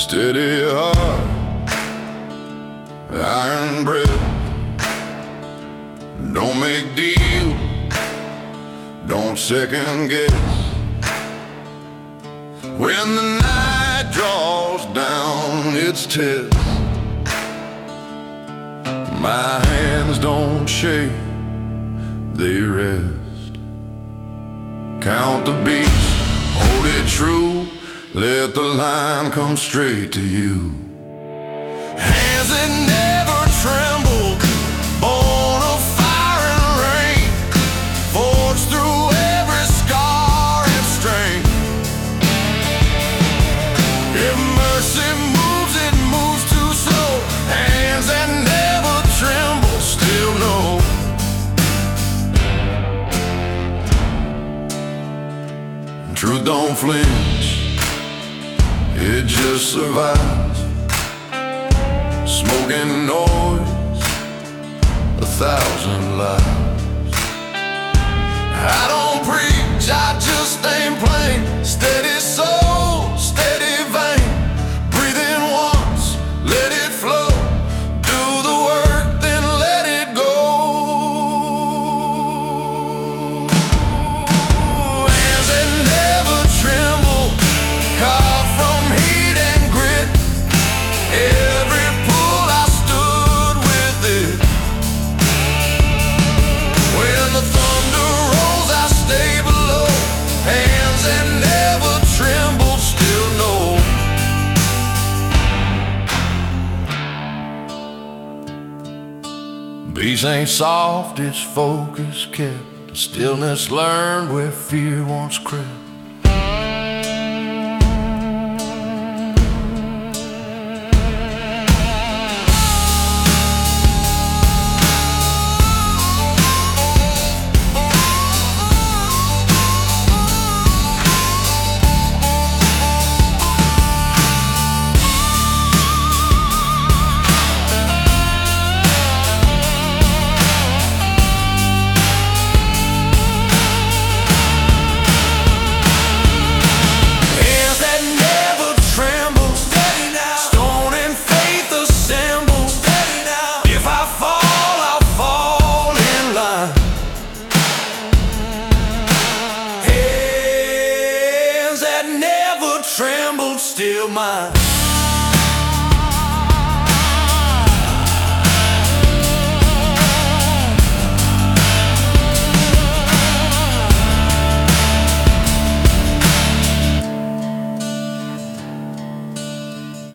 Steady heart, iron breath. Don't make deals, don't second guess. When the night draws down its test, my hands don't shake, they rest. Count the beats, hold it true, let the line come straight to you. Hands that never tremble, born of fire and rain, forged through every scar and strain. If mercy moves, it moves too slow. Hands that never tremble still know. Truth don't flinch, it just survives. Smoking noise, 1,000 lives. I don't preach, I just aim plain. Steady soul, steady vein. Breathe in once, let it flow. Do the work, then let it go. Hands that never tremble, carved from heat and grit. Every pull I stood with it. When the thunder rolls I stay below. Hands that never tremble still know. Peace ain't soft, it's focus kept. Stillness learned where fear once crept.